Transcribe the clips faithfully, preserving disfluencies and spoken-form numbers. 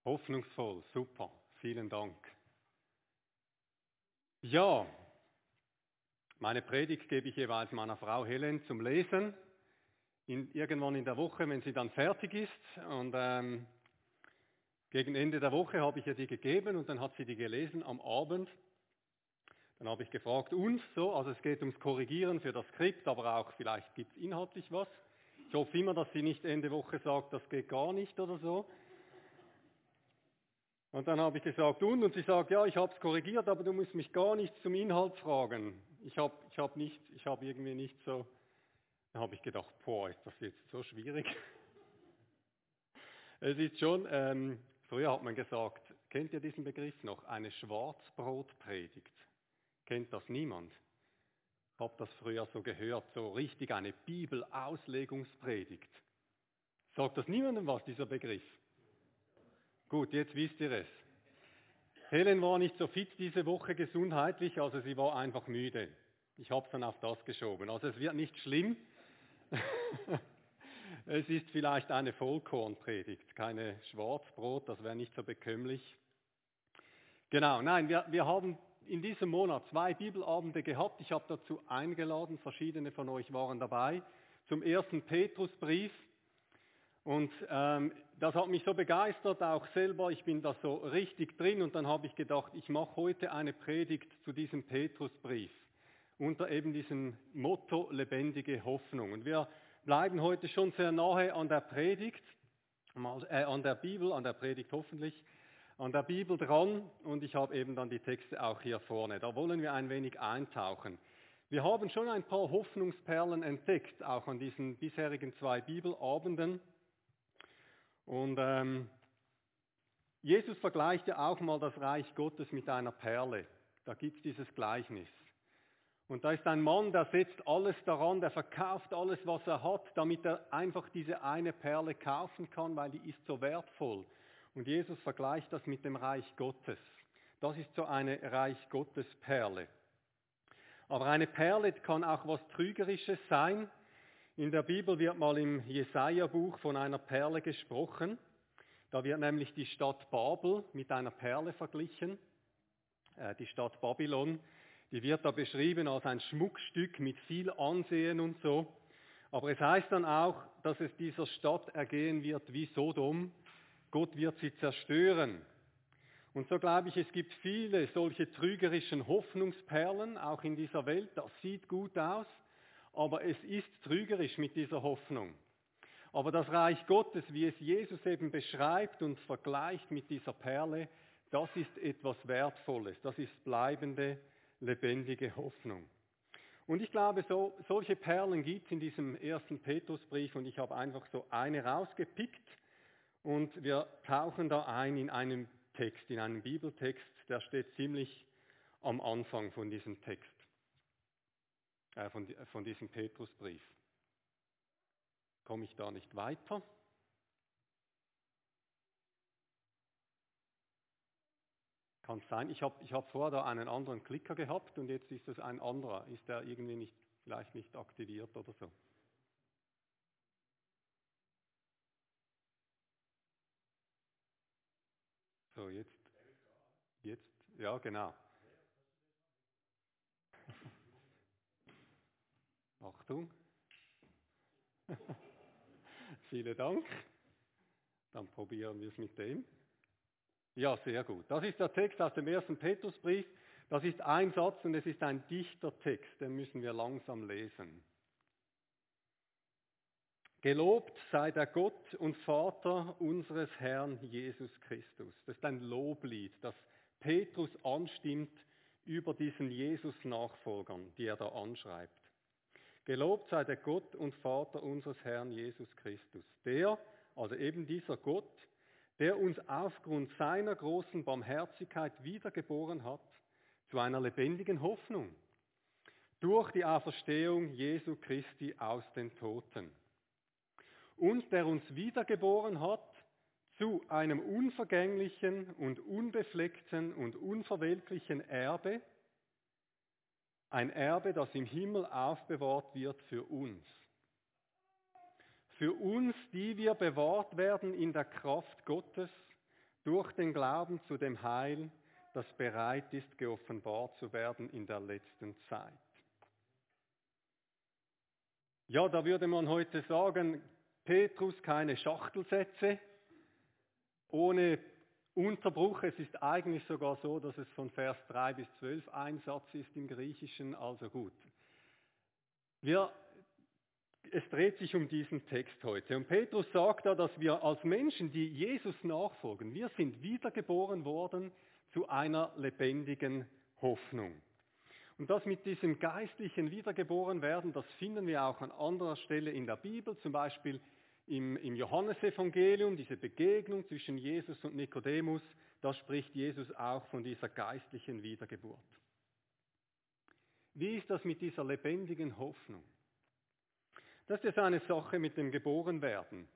Hoffnungsvoll, super, vielen Dank. Ja, meine Predigt gebe ich jeweils meiner Frau Helen zum Lesen, in, irgendwann in der Woche, wenn sie dann fertig ist. Und ähm, gegen Ende der Woche habe ich ihr die gegeben und dann hat sie die gelesen am Abend. Dann habe ich gefragt, uns so, also es geht ums Korrigieren für das Skript, aber auch vielleicht gibt es inhaltlich was. Ich hoffe immer, dass sie nicht Ende Woche sagt, das geht gar nicht oder so. Und dann habe ich gesagt, und? Und sie sagt, ja, ich habe es korrigiert, aber du musst mich gar nicht zum Inhalt fragen. Ich habe ich hab nicht, ich habe irgendwie nicht so, da habe ich gedacht, boah, ist das jetzt so schwierig. Es ist schon, ähm, früher hat man gesagt, kennt ihr diesen Begriff noch? Eine Schwarzbrotpredigt. Kennt das niemand? Ich habe das früher so gehört, so richtig eine Bibelauslegungspredigt. Sagt das niemandem was, dieser Begriff? Gut, jetzt wisst ihr es. Helen war nicht so fit diese Woche gesundheitlich, also sie war einfach müde. Ich habe es dann auf das geschoben. Also es wird nicht schlimm. Es ist vielleicht eine Vollkornpredigt, keine Schwarzbrot, das wäre nicht so bekömmlich. Genau, nein, wir, wir haben in diesem Monat zwei Bibelabende gehabt. Ich habe dazu eingeladen, verschiedene von euch waren dabei, zum ersten Petrusbrief. Und ähm, das hat mich so begeistert, auch selber, ich bin da so richtig drin und dann habe ich gedacht, ich mache heute eine Predigt zu diesem Petrusbrief unter eben diesem Motto lebendige Hoffnung. Und wir bleiben heute schon sehr nahe an der Predigt, äh, an der Bibel, an der Predigt hoffentlich, an der Bibel dran und ich habe eben dann die Texte auch hier vorne. Da wollen wir ein wenig eintauchen. Wir haben schon ein paar Hoffnungsperlen entdeckt, auch an diesen bisherigen zwei Bibelabenden. Und ähm, Jesus vergleicht ja auch mal das Reich Gottes mit einer Perle. Da gibt es dieses Gleichnis. Und da ist ein Mann, der setzt alles daran, der verkauft alles, was er hat, damit er einfach diese eine Perle kaufen kann, weil die ist so wertvoll. Und Jesus vergleicht das mit dem Reich Gottes. Das ist so eine Reich Gottes Perle. Aber eine Perle kann auch was Trügerisches sein. In der Bibel wird mal im Jesaja-Buch von einer Perle gesprochen. Da wird nämlich die Stadt Babel mit einer Perle verglichen. Äh, die Stadt Babylon, die wird da beschrieben als ein Schmuckstück mit viel Ansehen und so. Aber es heißt dann auch, dass es dieser Stadt ergehen wird wie Sodom. Gott wird sie zerstören. Und so glaube ich, es gibt viele solche trügerischen Hoffnungsperlen, auch in dieser Welt. Das sieht gut aus. Aber es ist trügerisch mit dieser Hoffnung. Aber das Reich Gottes, wie es Jesus eben beschreibt und vergleicht mit dieser Perle, das ist etwas Wertvolles. Das ist bleibende, lebendige Hoffnung. Und ich glaube, so, solche Perlen gibt es in diesem ersten Petrusbrief und ich habe einfach so eine rausgepickt und wir tauchen da ein in einen Text, in einen Bibeltext, der steht ziemlich am Anfang von diesem Text. Von, von diesem Petrusbrief. Komme ich da nicht weiter? Kann es sein, ich habe ich hab vorher da einen anderen Klicker gehabt und jetzt ist es ein anderer. Ist der irgendwie nicht, vielleicht nicht aktiviert oder so? So, jetzt, jetzt, ja genau. Achtung. Vielen Dank. Dann probieren wir es mit dem. Ja, sehr gut. Das ist der Text aus dem ersten Petrusbrief. Das ist ein Satz und es ist ein dichter Text, den müssen wir langsam lesen. Gelobt sei der Gott und Vater unseres Herrn Jesus Christus. Das ist ein Loblied, das Petrus anstimmt über diesen Jesus-Nachfolgern, die er da anschreibt. Gelobt sei der Gott und Vater unseres Herrn Jesus Christus. Der, also eben dieser Gott, der uns aufgrund seiner großen Barmherzigkeit wiedergeboren hat zu einer lebendigen Hoffnung durch die Auferstehung Jesu Christi aus den Toten. Und der uns wiedergeboren hat zu einem unvergänglichen und unbefleckten und unverwelklichen Erbe, ein Erbe, das im Himmel aufbewahrt wird für uns. Für uns, die wir bewahrt werden in der Kraft Gottes durch den Glauben zu dem Heil, das bereit ist, geoffenbart zu werden in der letzten Zeit. Ja, da würde man heute sagen, Petrus keine Schachtelsätze, ohne Unterbruch. Es ist eigentlich sogar so, dass es von Vers drei bis zwölf ein Satz ist im Griechischen, also gut. Wir, es dreht sich um diesen Text heute. Und Petrus sagt da, dass wir als Menschen, die Jesus nachfolgen, wir sind wiedergeboren worden zu einer lebendigen Hoffnung. Und das mit diesem geistlichen Wiedergeborenwerden, das finden wir auch an anderer Stelle in der Bibel, zum Beispiel im, im Johannesevangelium, diese Begegnung zwischen Jesus und Nikodemus, da spricht Jesus auch von dieser geistlichen Wiedergeburt. Wie ist das mit dieser lebendigen Hoffnung? Das ist eine Sache mit dem Geborenwerden.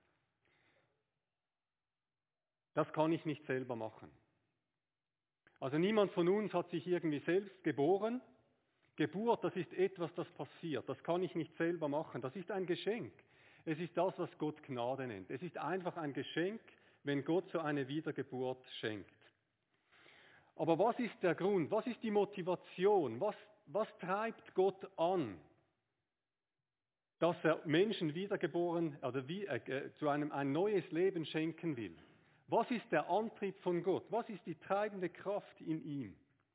Das kann ich nicht selber machen. Also niemand von uns hat sich irgendwie selbst geboren. Geburt, das ist etwas, das passiert. Das kann ich nicht selber machen. Das ist ein Geschenk. Es ist das, was Gott Gnade nennt. Es ist einfach ein Geschenk, wenn Gott so eine Wiedergeburt schenkt. Aber was ist der Grund? Was ist die Motivation? Was, was treibt Gott an, dass er Menschen wiedergeboren oder wie, äh, zu einem ein neues Leben schenken will? Was ist der Antrieb von Gott? Was ist die treibende Kraft in ihm?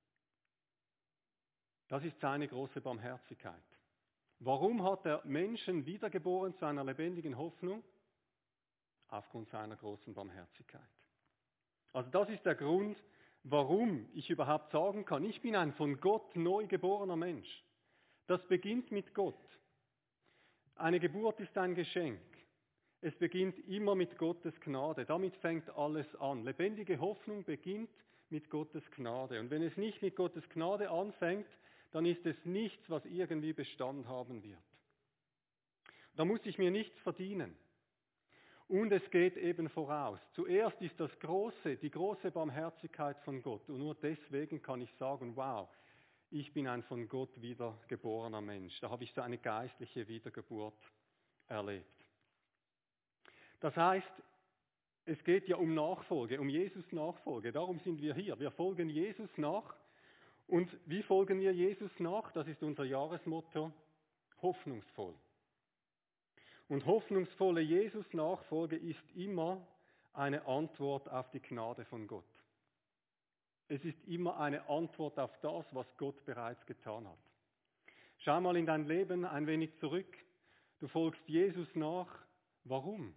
Das ist seine große Barmherzigkeit. Warum hat er Menschen wiedergeboren zu einer lebendigen Hoffnung? Aufgrund seiner großen Barmherzigkeit. Also das ist der Grund, warum ich überhaupt sagen kann, ich bin ein von Gott neu geborener Mensch. Das beginnt mit Gott. Eine Geburt ist ein Geschenk. Es beginnt immer mit Gottes Gnade. Damit fängt alles an. Lebendige Hoffnung beginnt mit Gottes Gnade. Und wenn es nicht mit Gottes Gnade anfängt, dann ist es nichts, was irgendwie Bestand haben wird. Da muss ich mir nichts verdienen. Und es geht eben voraus. Zuerst ist das große, die große Barmherzigkeit von Gott. Und nur deswegen kann ich sagen, wow, ich bin ein von Gott wiedergeborener Mensch. Da habe ich so eine geistliche Wiedergeburt erlebt. Das heißt, es geht ja um Nachfolge, um Jesus Nachfolge. Darum sind wir hier. Wir folgen Jesus nach. Und wie folgen wir Jesus nach? Das ist unser Jahresmotto, hoffnungsvoll. Und hoffnungsvolle Jesus-Nachfolge ist immer eine Antwort auf die Gnade von Gott. Es ist immer eine Antwort auf das, was Gott bereits getan hat. Schau mal in dein Leben ein wenig zurück. Du folgst Jesus nach. Warum?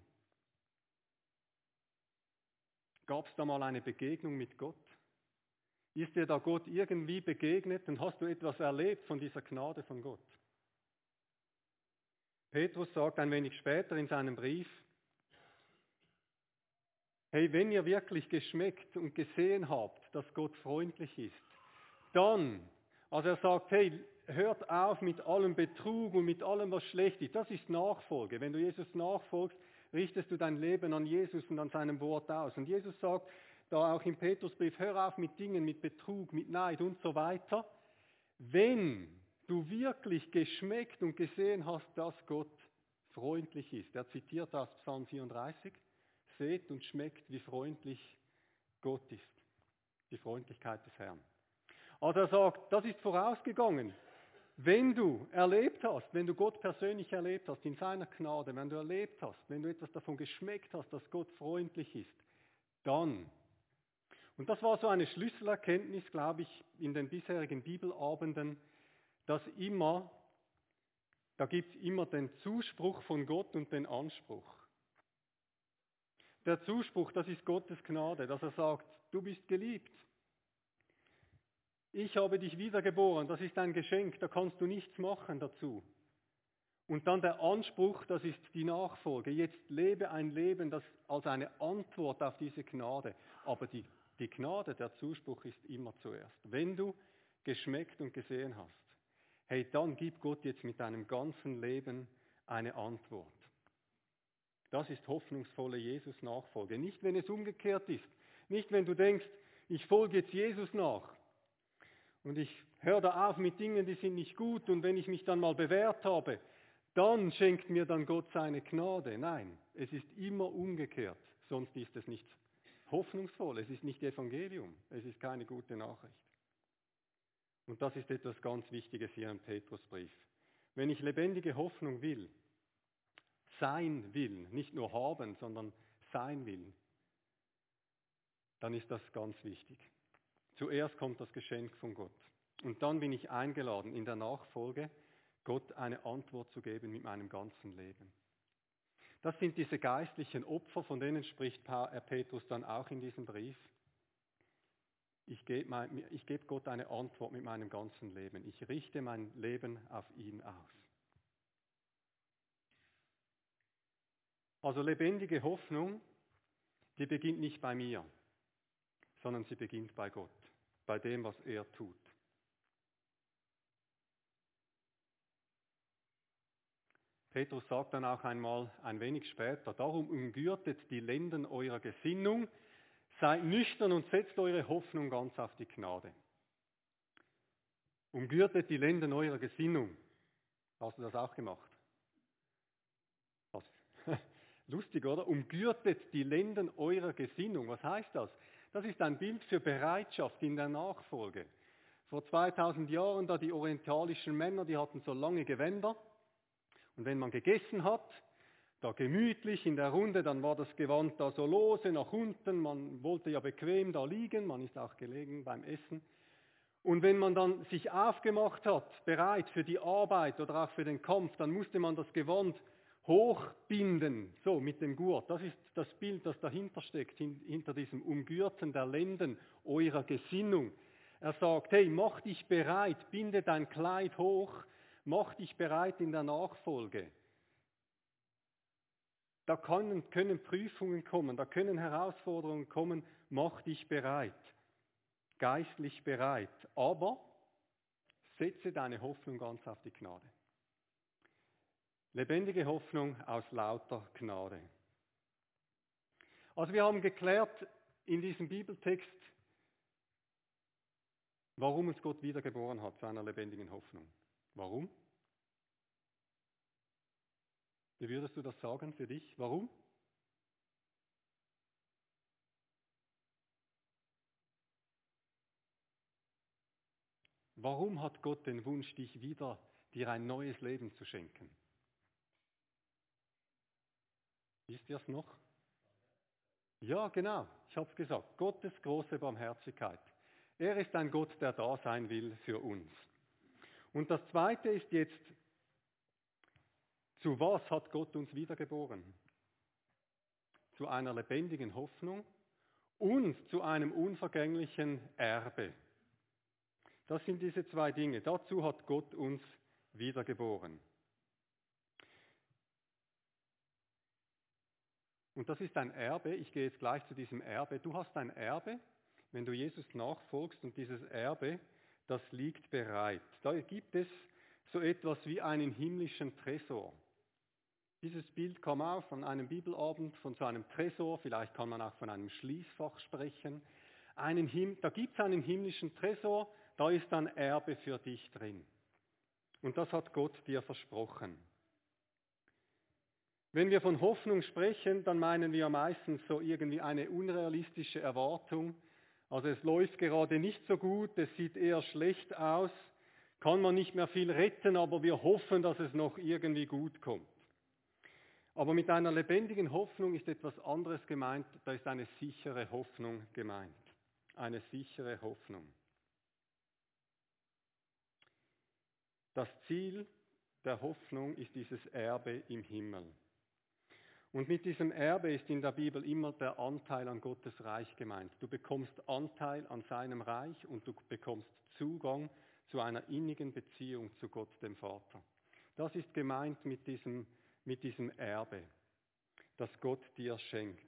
Gab es da mal eine Begegnung mit Gott? Ist dir da Gott irgendwie begegnet und hast du etwas erlebt von dieser Gnade von Gott? Petrus sagt ein wenig später in seinem Brief, hey, wenn ihr wirklich geschmeckt und gesehen habt, dass Gott freundlich ist, dann, also er sagt, hey, hört auf mit allem Betrug und mit allem, was schlecht ist. Das ist Nachfolge. Wenn du Jesus nachfolgst, richtest du dein Leben an Jesus und an seinem Wort aus. Und Jesus sagt, da auch im Petrusbrief, hör auf mit Dingen, mit Betrug, mit Neid und so weiter. Wenn du wirklich geschmeckt und gesehen hast, dass Gott freundlich ist. Er zitiert aus Psalm vierunddreißig. Seht und schmeckt, wie freundlich Gott ist. Die Freundlichkeit des Herrn. Also er sagt, das ist vorausgegangen. Wenn du erlebt hast, wenn du Gott persönlich erlebt hast, in seiner Gnade, wenn du erlebt hast, wenn du etwas davon geschmeckt hast, dass Gott freundlich ist, dann. Und das war so eine Schlüsselerkenntnis, glaube ich, in den bisherigen Bibelabenden, dass immer, da gibt es immer den Zuspruch von Gott und den Anspruch. Der Zuspruch, das ist Gottes Gnade, dass er sagt, du bist geliebt. Ich habe dich wiedergeboren, das ist ein Geschenk, da kannst du nichts machen dazu. Und dann der Anspruch, das ist die Nachfolge. Jetzt lebe ein Leben, das als eine Antwort auf diese Gnade. Aber die, die Gnade, der Zuspruch ist immer zuerst. Wenn du geschmeckt und gesehen hast, hey, dann gib Gott jetzt mit deinem ganzen Leben eine Antwort. Das ist hoffnungsvolle Jesus-Nachfolge. Nicht, wenn es umgekehrt ist. Nicht, wenn du denkst, ich folge jetzt Jesus nach. Und ich höre da auf mit Dingen, die sind nicht gut. Und wenn ich mich dann mal bewährt habe, dann schenkt mir dann Gott seine Gnade. Nein, es ist immer umgekehrt. Sonst ist es nicht hoffnungsvoll, es ist nicht Evangelium, es ist keine gute Nachricht. Und das ist etwas ganz Wichtiges hier im Petrusbrief. Wenn ich lebendige Hoffnung will, sein will, nicht nur haben, sondern sein will, dann ist das ganz wichtig. Zuerst kommt das Geschenk von Gott. Und dann bin ich eingeladen, in der Nachfolge Gott eine Antwort zu geben mit meinem ganzen Leben. Das sind diese geistlichen Opfer, von denen spricht Petrus dann auch in diesem Brief. Ich gebe, mein, ich gebe Gott eine Antwort mit meinem ganzen Leben. Ich richte mein Leben auf ihn aus. Also lebendige Hoffnung, die beginnt nicht bei mir, sondern sie beginnt bei Gott, bei dem, was er tut. Petrus sagt dann auch einmal ein wenig später, darum umgürtet die Lenden eurer Gesinnung, seid nüchtern und setzt eure Hoffnung ganz auf die Gnade. Umgürtet die Lenden eurer Gesinnung. Hast du das auch gemacht? Was? Lustig, oder? Umgürtet die Lenden eurer Gesinnung. Was heißt das? Das ist ein Bild für Bereitschaft in der Nachfolge. Vor zweitausend Jahren, da die orientalischen Männer, die hatten so lange Gewänder. Und wenn man gegessen hat, da gemütlich in der Runde, dann war das Gewand da so lose nach unten. Man wollte ja bequem da liegen, man ist auch gelegen beim Essen. Und wenn man dann sich aufgemacht hat, bereit für die Arbeit oder auch für den Kampf, dann musste man das Gewand hochbinden, so mit dem Gurt. Das ist das Bild, das dahinter steckt, hinter diesem Umgürten der Lenden eurer Gesinnung. Er sagt, hey, mach dich bereit, binde dein Kleid hoch, mach dich bereit in der Nachfolge. Da können, können Prüfungen kommen, da können Herausforderungen kommen, mach dich bereit, geistlich bereit, aber setze deine Hoffnung ganz auf die Gnade. Lebendige Hoffnung aus lauter Gnade. Also wir haben geklärt in diesem Bibeltext, warum uns Gott wiedergeboren hat zu einer lebendigen Hoffnung. Warum? Wie würdest du das sagen für dich? Warum? Warum hat Gott den Wunsch, dich wieder, dir ein neues Leben zu schenken? Wisst ihr es noch? Ja, genau, ich habe es gesagt. Gottes große Barmherzigkeit. Er ist ein Gott, der da sein will für uns. Und das Zweite ist jetzt, zu was hat Gott uns wiedergeboren? Zu einer lebendigen Hoffnung und zu einem unvergänglichen Erbe. Das sind diese zwei Dinge. Dazu hat Gott uns wiedergeboren. Und das ist ein Erbe. Ich gehe jetzt gleich zu diesem Erbe. Du hast ein Erbe, wenn du Jesus nachfolgst, und dieses Erbe, das liegt bereit. Da gibt es so etwas wie einen himmlischen Tresor. Dieses Bild kam auf an einem Bibelabend von so einem Tresor, vielleicht kann man auch von einem Schließfach sprechen. Einen Him- da gibt es einen himmlischen Tresor, da ist ein Erbe für dich drin. Und das hat Gott dir versprochen. Wenn wir von Hoffnung sprechen, dann meinen wir meistens so irgendwie eine unrealistische Erwartung. Also es läuft gerade nicht so gut, es sieht eher schlecht aus, kann man nicht mehr viel retten, aber wir hoffen, dass es noch irgendwie gut kommt. Aber mit einer lebendigen Hoffnung ist etwas anderes gemeint, da ist eine sichere Hoffnung gemeint. Eine sichere Hoffnung. Das Ziel der Hoffnung ist dieses Erbe im Himmel. Und mit diesem Erbe ist in der Bibel immer der Anteil an Gottes Reich gemeint. Du bekommst Anteil an seinem Reich und du bekommst Zugang zu einer innigen Beziehung zu Gott, dem Vater. Das ist gemeint mit diesem, mit diesem Erbe, das Gott dir schenkt.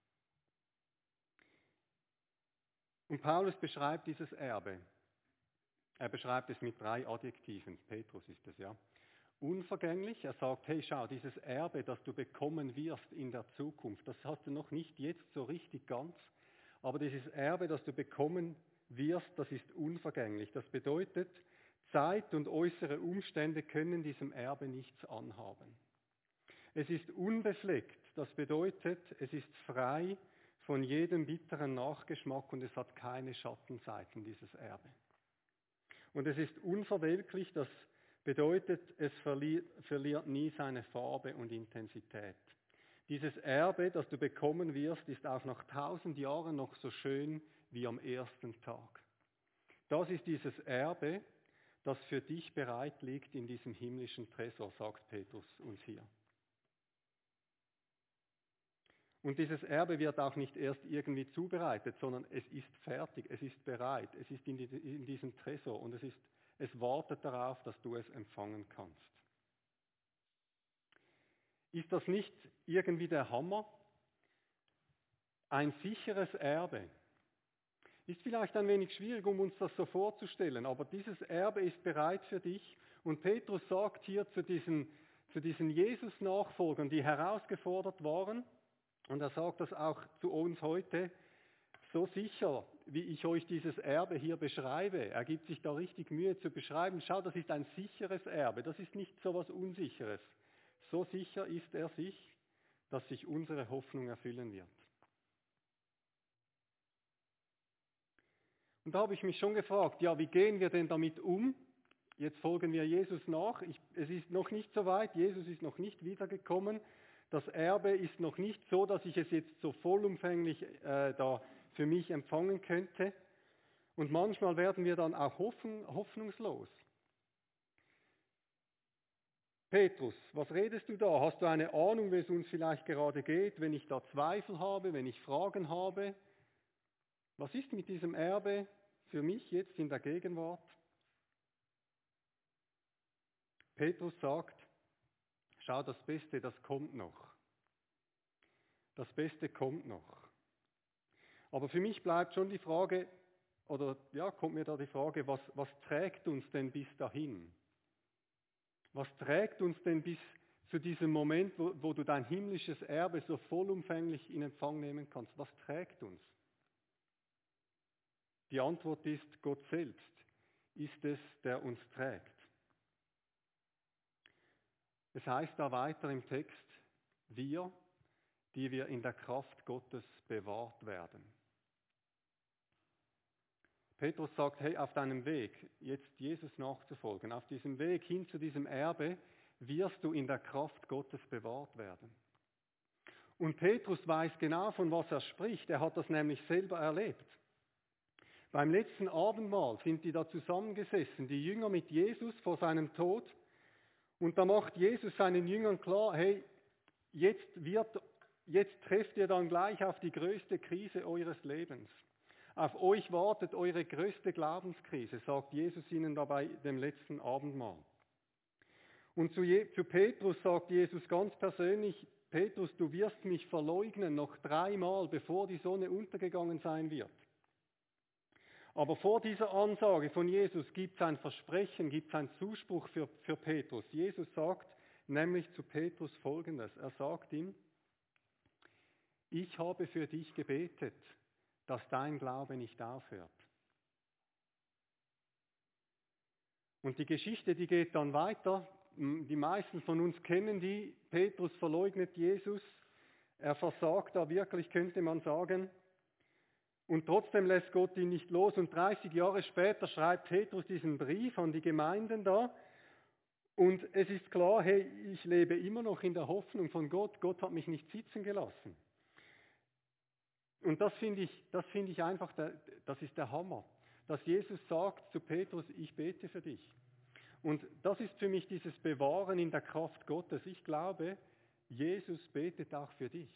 Und Paulus beschreibt dieses Erbe. Er beschreibt es mit drei Adjektiven. Petrus ist es, ja. Unvergänglich. Er sagt, hey, schau, dieses Erbe, das du bekommen wirst in der Zukunft, das hast du noch nicht jetzt so richtig ganz, aber dieses Erbe, das du bekommen wirst, das ist unvergänglich. Das bedeutet, Zeit und äußere Umstände können diesem Erbe nichts anhaben. Es ist unbefleckt. Das bedeutet, es ist frei von jedem bitteren Nachgeschmack und es hat keine Schattenseiten, dieses Erbe. Und es ist unverwelklich, das bedeutet, es verliert, verliert nie seine Farbe und Intensität. Dieses Erbe, das du bekommen wirst, ist auch nach tausend Jahren noch so schön wie am ersten Tag. Das ist dieses Erbe, das für dich bereit liegt in diesem himmlischen Tresor, sagt Petrus uns hier. Und dieses Erbe wird auch nicht erst irgendwie zubereitet, sondern es ist fertig, es ist bereit, es ist in, die, in diesem Tresor und es, ist, es wartet darauf, dass du es empfangen kannst. Ist das nicht irgendwie der Hammer? Ein sicheres Erbe. Ist vielleicht ein wenig schwierig, um uns das so vorzustellen, aber dieses Erbe ist bereit für dich. Und Petrus sagt hier zu diesen, zu diesen Jesus-Nachfolgern, die herausgefordert waren, und er sagt das auch zu uns heute, so sicher, wie ich euch dieses Erbe hier beschreibe. Er gibt sich da richtig Mühe zu beschreiben. Schau, das ist ein sicheres Erbe, das ist nicht so etwas Unsicheres. So sicher ist er sich, dass sich unsere Hoffnung erfüllen wird. Und da habe ich mich schon gefragt, ja, wie gehen wir denn damit um? Jetzt folgen wir Jesus nach. Ich, es ist noch nicht so weit, Jesus ist noch nicht wiedergekommen. Das Erbe ist noch nicht so, dass ich es jetzt so vollumfänglich äh, da für mich empfangen könnte. Und manchmal werden wir dann auch hoffen, hoffnungslos. Petrus, was redest du da? Hast du eine Ahnung, wie es uns vielleicht gerade geht, wenn ich da Zweifel habe, wenn ich Fragen habe? Was ist mit diesem Erbe für mich jetzt in der Gegenwart? Petrus sagt, schau, das Beste, das kommt noch. Das Beste kommt noch. Aber für mich bleibt schon die Frage, oder ja, kommt mir da die Frage, was, was trägt uns denn bis dahin? Was trägt uns denn bis zu diesem Moment, wo, wo du dein himmlisches Erbe so vollumfänglich in Empfang nehmen kannst? Was trägt uns? Die Antwort ist, Gott selbst ist es, der uns trägt. Es heißt da weiter im Text, wir, die wir in der Kraft Gottes bewahrt werden. Petrus sagt, hey, auf deinem Weg, jetzt Jesus nachzufolgen, auf diesem Weg hin zu diesem Erbe, wirst du in der Kraft Gottes bewahrt werden. Und Petrus weiß genau, von was er spricht. Er hat das nämlich selber erlebt. Beim letzten Abendmahl sind die da zusammengesessen, die Jünger mit Jesus vor seinem Tod. Und da macht Jesus seinen Jüngern klar, hey, jetzt, wird, jetzt trefft ihr dann gleich auf die größte Krise eures Lebens. Auf euch wartet eure größte Glaubenskrise, sagt Jesus ihnen dabei dem letzten Abendmahl. Und zu, Je- zu Petrus sagt Jesus ganz persönlich, Petrus, du wirst mich verleugnen noch dreimal, bevor die Sonne untergegangen sein wird. Aber vor dieser Ansage von Jesus gibt es ein Versprechen, gibt es einen Zuspruch für, für Petrus. Jesus sagt nämlich zu Petrus Folgendes. Er sagt ihm, ich habe für dich gebetet, dass dein Glaube nicht aufhört. Und die Geschichte, die geht dann weiter. Die meisten von uns kennen die. Petrus verleugnet Jesus. Er versagt da wirklich, könnte man sagen. Und trotzdem lässt Gott ihn nicht los. Und dreißig Jahre später schreibt Petrus diesen Brief an die Gemeinden da. Und es ist klar, hey, ich lebe immer noch in der Hoffnung von Gott. Gott hat mich nicht sitzen gelassen. Und das finde ich, das finde ich einfach, der, das ist der Hammer. Dass Jesus sagt zu Petrus, ich bete für dich. Und das ist für mich dieses Bewahren in der Kraft Gottes. Ich glaube, Jesus betet auch für dich.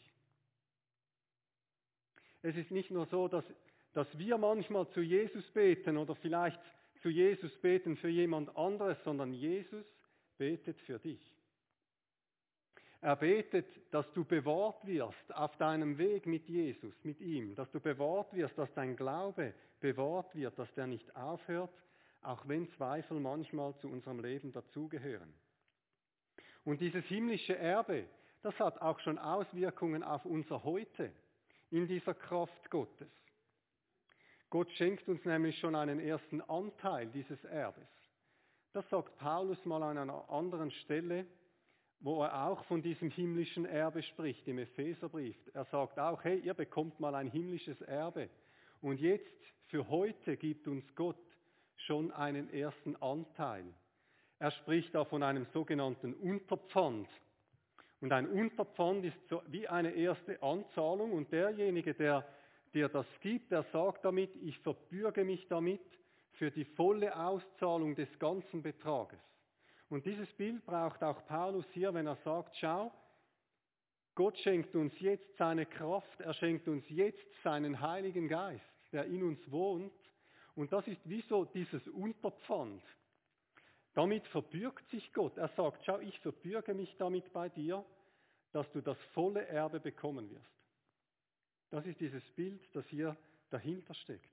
Es ist nicht nur so, dass, dass wir manchmal zu Jesus beten oder vielleicht zu Jesus beten für jemand anderes, sondern Jesus betet für dich. Er betet, dass du bewahrt wirst auf deinem Weg mit Jesus, mit ihm, dass du bewahrt wirst, dass dein Glaube bewahrt wird, dass der nicht aufhört, auch wenn Zweifel manchmal zu unserem Leben dazugehören. Und dieses himmlische Erbe, das hat auch schon Auswirkungen auf unser Heute in dieser Kraft Gottes. Gott schenkt uns nämlich schon einen ersten Anteil dieses Erbes. Das sagt Paulus mal an einer anderen Stelle, wo er auch von diesem himmlischen Erbe spricht, im Epheserbrief. Er sagt auch, hey, ihr bekommt mal ein himmlisches Erbe. Und jetzt, für heute, gibt uns Gott schon einen ersten Anteil. Er spricht da von einem sogenannten Unterpfand. Und ein Unterpfand ist so wie eine erste Anzahlung und derjenige, der dir das gibt, der sagt damit, ich verbürge mich damit für die volle Auszahlung des ganzen Betrages. Und dieses Bild braucht auch Paulus hier, wenn er sagt, schau, Gott schenkt uns jetzt seine Kraft, er schenkt uns jetzt seinen Heiligen Geist, der in uns wohnt. Und das ist wie so dieses Unterpfand. Damit verbürgt sich Gott. Er sagt, schau, ich verbürge mich damit bei dir, dass du das volle Erbe bekommen wirst. Das ist dieses Bild, das hier dahinter steckt.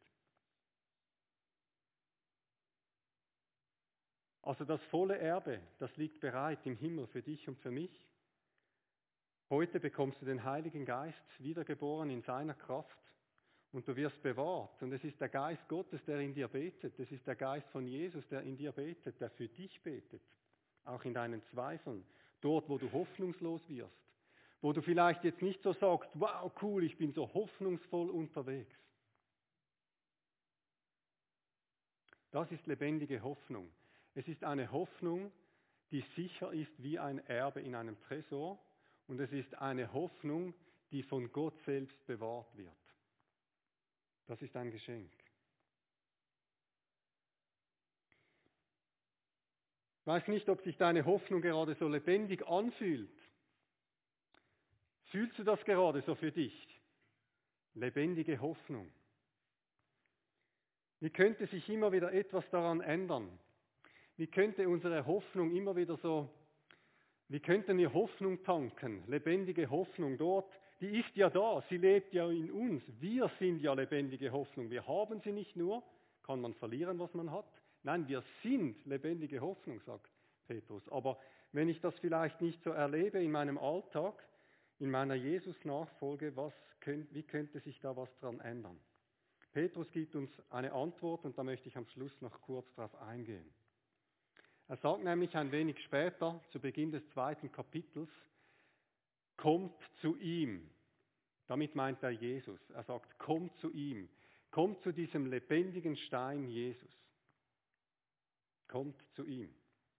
Also das volle Erbe, das liegt bereit im Himmel für dich und für mich. Heute bekommst du den Heiligen Geist, wiedergeboren in seiner Kraft, und du wirst bewahrt. Und es ist der Geist Gottes, der in dir betet. Es ist der Geist von Jesus, der in dir betet, der für dich betet. Auch in deinen Zweifeln. Dort, wo du hoffnungslos wirst. Wo du vielleicht jetzt nicht so sagst, wow, cool, ich bin so hoffnungsvoll unterwegs. Das ist lebendige Hoffnung. Es ist eine Hoffnung, die sicher ist wie ein Erbe in einem Tresor. Und es ist eine Hoffnung, die von Gott selbst bewahrt wird. Das ist ein Geschenk. Ich weiß nicht, ob sich deine Hoffnung gerade so lebendig anfühlt. Fühlst du das gerade so für dich? Lebendige Hoffnung. Wie könnte sich immer wieder etwas daran ändern? Wie könnte unsere Hoffnung immer wieder so, wie könnten wir Hoffnung tanken? Lebendige Hoffnung dort, die ist ja da, sie lebt ja in uns. Wir sind ja lebendige Hoffnung. Wir haben sie nicht nur, kann man verlieren, was man hat. Nein, wir sind lebendige Hoffnung, sagt Petrus. Aber wenn ich das vielleicht nicht so erlebe in meinem Alltag, in meiner Jesus-Nachfolge, was könnt, wie könnte sich da was dran ändern? Petrus gibt uns eine Antwort und da möchte ich am Schluss noch kurz darauf eingehen. Er sagt nämlich ein wenig später, zu Beginn des zweiten Kapitels, kommt zu ihm. Damit meint er Jesus. Er sagt, kommt zu ihm. Kommt zu diesem lebendigen Stein Jesus. Kommt zu ihm.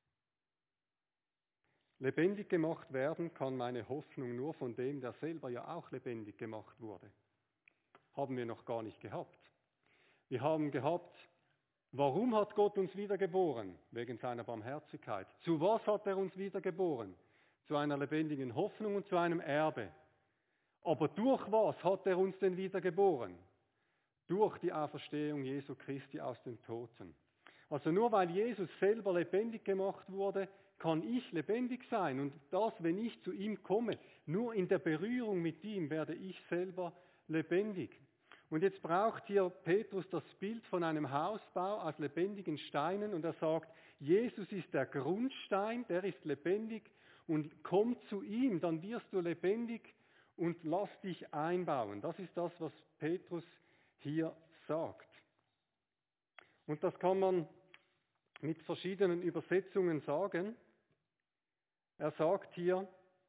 Lebendig gemacht werden kann meine Hoffnung nur von dem, der selber ja auch lebendig gemacht wurde. Haben wir noch gar nicht gehabt. Wir haben gehabt, warum hat Gott uns wiedergeboren? Wegen seiner Barmherzigkeit. Zu was hat er uns wiedergeboren? Zu einer lebendigen Hoffnung und zu einem Erbe. Aber durch was hat er uns denn wiedergeboren? Durch die Auferstehung Jesu Christi aus den Toten. Also nur weil Jesus selber lebendig gemacht wurde, kann ich lebendig sein. Und das, wenn ich zu ihm komme, nur in der Berührung mit ihm werde ich selber lebendig. Und jetzt braucht hier Petrus das Bild von einem Hausbau aus lebendigen Steinen und er sagt, Jesus ist der Grundstein, der ist lebendig und komm zu ihm, dann wirst du lebendig und lass dich einbauen. Das ist das, was Petrus hier sagt. Und das kann man mit verschiedenen Übersetzungen sagen. Er sagt hier,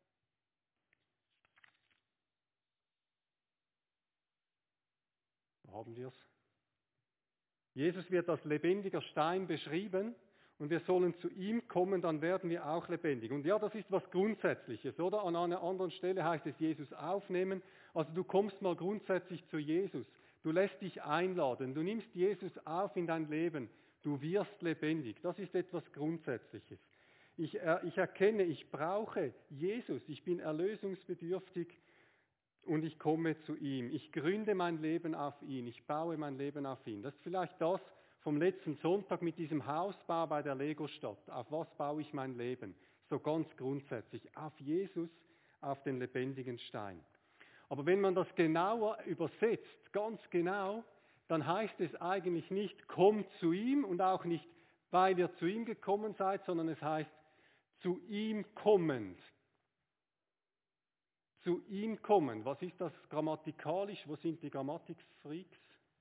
wo haben wir es? Jesus wird als lebendiger Stein beschrieben und wir sollen zu ihm kommen, dann werden wir auch lebendig. Und ja, das ist was Grundsätzliches, oder? An einer anderen Stelle heißt es Jesus aufnehmen. Also du kommst mal grundsätzlich zu Jesus. Du lässt dich einladen. Du nimmst Jesus auf in dein Leben. Du wirst lebendig. Das ist etwas Grundsätzliches. Ich, ich erkenne, ich brauche Jesus. Ich bin erlösungsbedürftig und ich komme zu ihm. Ich gründe mein Leben auf ihn. Ich baue mein Leben auf ihn. Das ist vielleicht das vom letzten Sonntag mit diesem Hausbau bei der Lego-Stadt. Auf was baue ich mein Leben? So ganz grundsätzlich. Auf Jesus, auf den lebendigen Stein. Aber wenn man das genauer übersetzt, ganz genau, dann heißt es eigentlich nicht, kommt zu ihm und auch nicht, weil ihr zu ihm gekommen seid, sondern es heißt, zu ihm kommend. Zu ihm kommen. Was ist das grammatikalisch? Wo sind die Grammatikfreaks?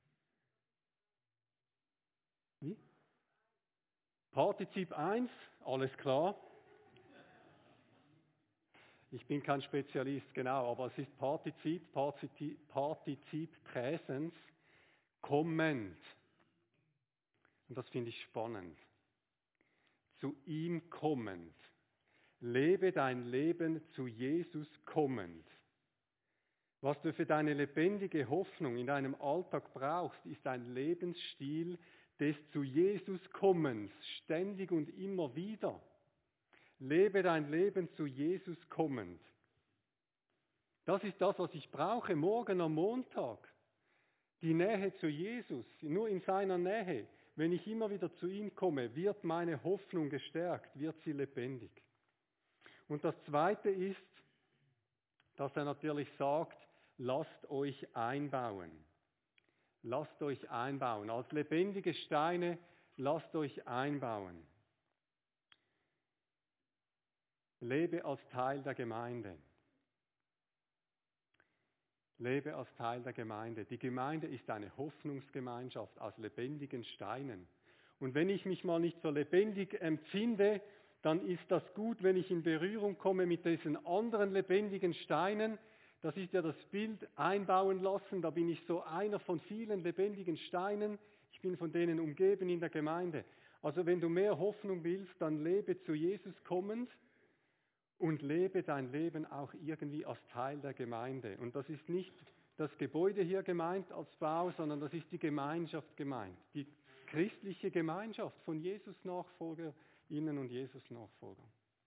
Wie? Partizip eins, alles klar. Ich bin kein Spezialist, genau, aber es ist Partizip, Partizip, Partizip Präsens, kommend. Und das finde ich spannend. Zu ihm kommend. Lebe dein Leben zu Jesus kommend. Was du für deine lebendige Hoffnung in deinem Alltag brauchst, ist ein Lebensstil des zu Jesus Kommens, ständig und immer wieder. Lebe dein Leben zu Jesus kommend. Das ist das, was ich brauche morgen am Montag. Die Nähe zu Jesus, nur in seiner Nähe. Wenn ich immer wieder zu ihm komme, wird meine Hoffnung gestärkt, wird sie lebendig. Und das Zweite ist, dass er natürlich sagt, lasst euch einbauen. Lasst euch einbauen. Als lebendige Steine, lasst euch einbauen. Lebe als Teil der Gemeinde. Lebe als Teil der Gemeinde. Die Gemeinde ist eine Hoffnungsgemeinschaft aus lebendigen Steinen. Und wenn ich mich mal nicht so lebendig empfinde, dann ist das gut, wenn ich in Berührung komme mit diesen anderen lebendigen Steinen. Das ist ja das Bild einbauen lassen. Da bin ich so einer von vielen lebendigen Steinen. Ich bin von denen umgeben in der Gemeinde. Also wenn du mehr Hoffnung willst, dann lebe zu Jesus kommend. Und lebe dein Leben auch irgendwie als Teil der Gemeinde. Und das ist nicht das Gebäude hier gemeint als Bau, sondern das ist die Gemeinschaft gemeint. Die christliche Gemeinschaft von Jesus-NachfolgerInnen und Jesus-Nachfolgern.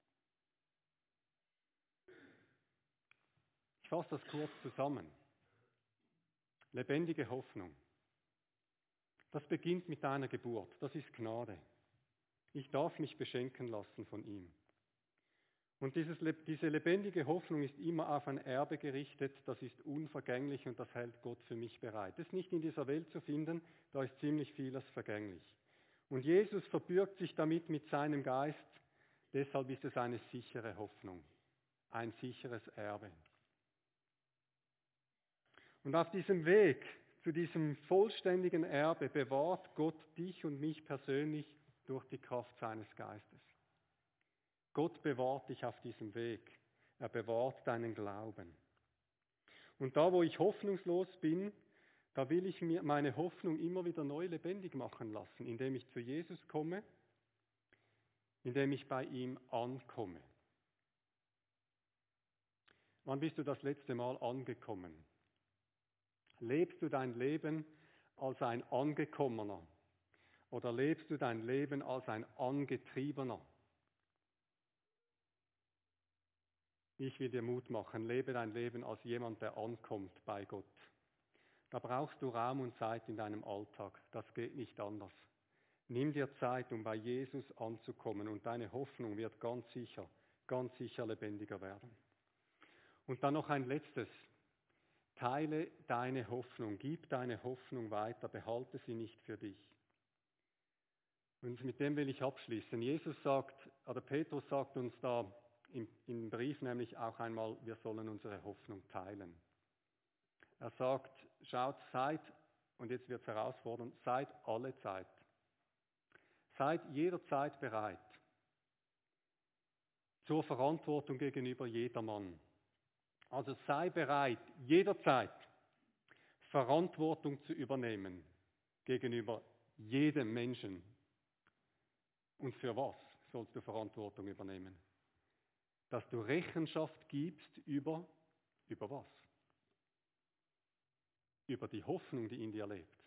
Ich fasse das kurz zusammen. Lebendige Hoffnung. Das beginnt mit deiner Geburt. Das ist Gnade. Ich darf mich beschenken lassen von ihm. Und dieses, diese lebendige Hoffnung ist immer auf ein Erbe gerichtet, das ist unvergänglich und das hält Gott für mich bereit. Das ist nicht in dieser Welt zu finden, da ist ziemlich vieles vergänglich. Und Jesus verbürgt sich damit mit seinem Geist, deshalb ist es eine sichere Hoffnung, ein sicheres Erbe. Und auf diesem Weg zu diesem vollständigen Erbe bewahrt Gott dich und mich persönlich durch die Kraft seines Geistes. Gott bewahrt dich auf diesem Weg. Er bewahrt deinen Glauben. Und da, wo ich hoffnungslos bin, da will ich mir meine Hoffnung immer wieder neu lebendig machen lassen, indem ich zu Jesus komme, indem ich bei ihm ankomme. Wann bist du das letzte Mal angekommen? Lebst du dein Leben als ein Angekommener? Oder lebst du dein Leben als ein Angetriebener? Ich will dir Mut machen, lebe dein Leben als jemand, der ankommt bei Gott. Da brauchst du Raum und Zeit in deinem Alltag. Das geht nicht anders. Nimm dir Zeit, um bei Jesus anzukommen und deine Hoffnung wird ganz sicher, ganz sicher lebendiger werden. Und dann noch ein letztes. Teile deine Hoffnung, gib deine Hoffnung weiter, behalte sie nicht für dich. Und mit dem will ich abschließen. Jesus sagt, oder Petrus sagt uns da, Im, im Brief nämlich auch einmal, wir sollen unsere Hoffnung teilen. Er sagt, schaut, seid, und jetzt wird es herausfordernd, seid alle Zeit. Seid jederzeit bereit zur Verantwortung gegenüber jedermann. Also sei bereit, jederzeit Verantwortung zu übernehmen gegenüber jedem Menschen. Und für was sollst du Verantwortung übernehmen? Dass du Rechenschaft gibst über, über was? Über die Hoffnung, die in dir lebt.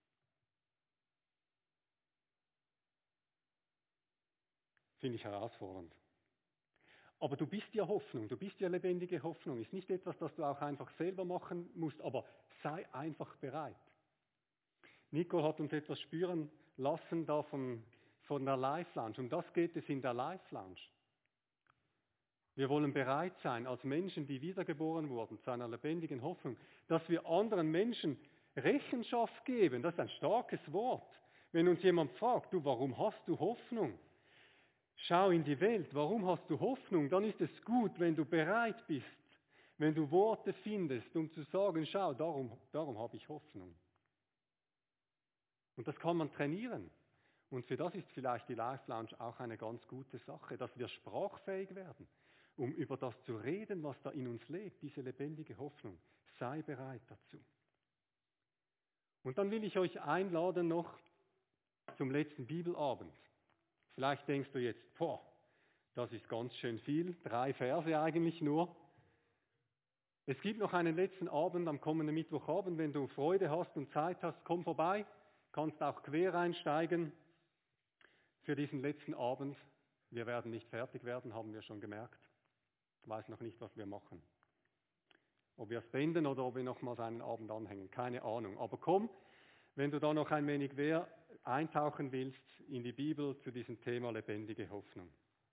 Finde ich herausfordernd. Aber du bist ja Hoffnung, du bist ja lebendige Hoffnung. Ist nicht etwas, das du auch einfach selber machen musst, aber sei einfach bereit. Nicole hat uns etwas spüren lassen da von, von der Life Lounge. Um das geht es in der Life Lounge. Wir wollen bereit sein, als Menschen, die wiedergeboren wurden, zu einer lebendigen Hoffnung, dass wir anderen Menschen Rechenschaft geben. Das ist ein starkes Wort. Wenn uns jemand fragt, du, warum hast du Hoffnung? Schau in die Welt, warum hast du Hoffnung? Dann ist es gut, wenn du bereit bist, wenn du Worte findest, um zu sagen, schau, darum, darum habe ich Hoffnung. Und das kann man trainieren. Und für das ist vielleicht die Life Lounge auch eine ganz gute Sache, dass wir sprachfähig werden. um über das zu reden, was da in uns lebt, diese lebendige Hoffnung. Sei bereit dazu. Und dann will ich euch einladen noch zum letzten Bibelabend. Vielleicht denkst du jetzt, boah, das ist ganz schön viel, drei Verse eigentlich nur. Es gibt noch einen letzten Abend am kommenden Mittwochabend, wenn du Freude hast und Zeit hast, komm vorbei, kannst auch quer einsteigen für diesen letzten Abend. Wir werden nicht fertig werden, haben wir schon gemerkt. Ich weiß noch nicht, was wir machen. Ob wir es beenden oder ob wir nochmals einen Abend anhängen, keine Ahnung. Aber komm, wenn du da noch ein wenig mehr eintauchen willst in die Bibel zu diesem Thema lebendige Hoffnung.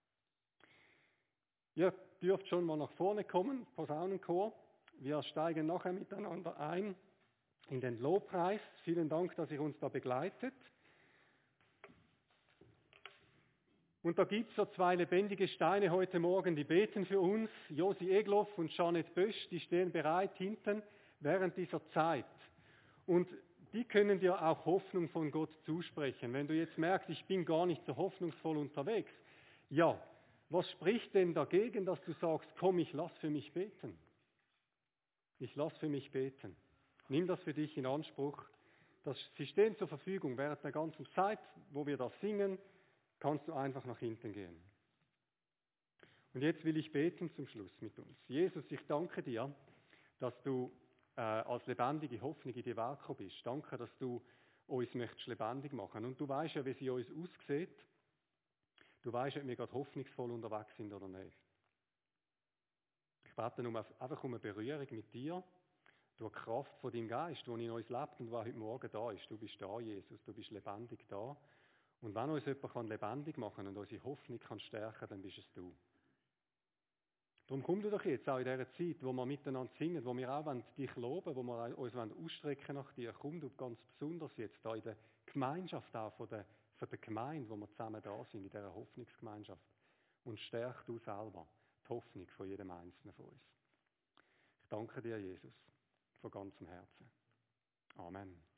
Ihr dürft schon mal nach vorne kommen, Posaunenchor. Wir steigen nachher miteinander ein in den Lobpreis. Vielen Dank, dass ihr uns da begleitet. Und da gibt es so zwei lebendige Steine heute Morgen, die beten für uns. Josi Egloff und Janet Bösch, die stehen bereit hinten während dieser Zeit. Und die können dir auch Hoffnung von Gott zusprechen. Wenn du jetzt merkst, ich bin gar nicht so hoffnungsvoll unterwegs. Ja, was spricht denn dagegen, dass du sagst, komm, ich lass für mich beten. Ich lass für mich beten. Nimm das für dich in Anspruch. Das, sie stehen zur Verfügung während der ganzen Zeit, wo wir das singen, kannst du einfach nach hinten gehen. Und jetzt will ich beten zum Schluss mit uns. Jesus, ich danke dir, dass du äh, als lebendige Hoffnung in die Welt gekommen bist. Danke, dass du uns möchtest lebendig machen. Und du weißt ja, wie sie uns aussieht. Du weißt, ob wir gerade hoffnungsvoll unterwegs sind oder nicht. Ich bete nur einfach um eine Berührung mit dir, durch die Kraft von deinem Geist, der in uns lebt und der heute Morgen da ist. Du bist da, Jesus, du bist lebendig da. Und wenn uns jemand lebendig machen kann und unsere Hoffnung kann stärken, dann bist es du. Darum komm du doch jetzt auch in dieser Zeit, wo wir miteinander singen, wo wir auch dich loben, wo wir uns ausstrecken nach dir. Komm du ganz besonders jetzt da in der Gemeinschaft auch von der, von der Gemeinde, wo wir zusammen da sind, in dieser Hoffnungsgemeinschaft. Und stärk du selber die Hoffnung von jedem Einzelnen von uns. Ich danke dir, Jesus, von ganzem Herzen. Amen.